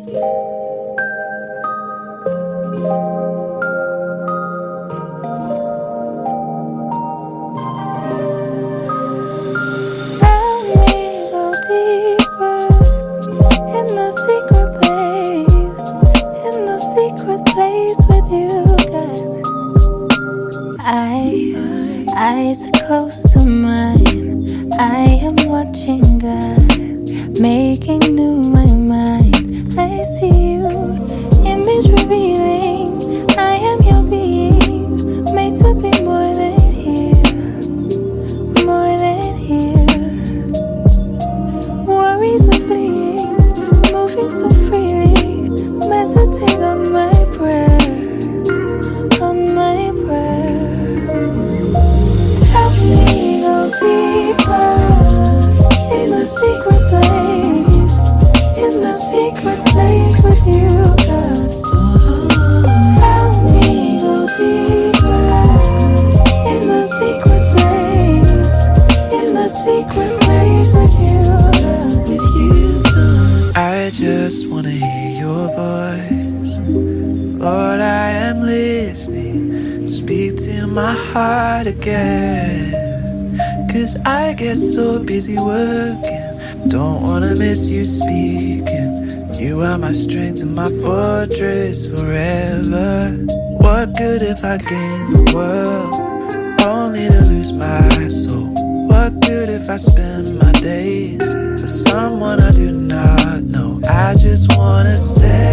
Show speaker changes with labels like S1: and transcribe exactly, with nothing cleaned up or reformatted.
S1: Eyes are close to mine. I am watching God, making new my mind. I see you, image revealing. I am your being, made to be more than here, more than here. Worries are fleeing, moving so freely. Meditate on my prayer, on my prayer. Me go deeper in the secret place, in the secret place with you, God. Help me go deeper in the secret place, in the secret place with you, God. With you, God.
S2: I just wanna hear your voice, Lord. I am listening. Speak to my heart again. Cause I get so busy working, don't wanna miss you speaking. You are my strength and my fortress forever. What good if I gain the world, only to lose my soul? What good if I spend my days with someone I do not know? I just wanna stay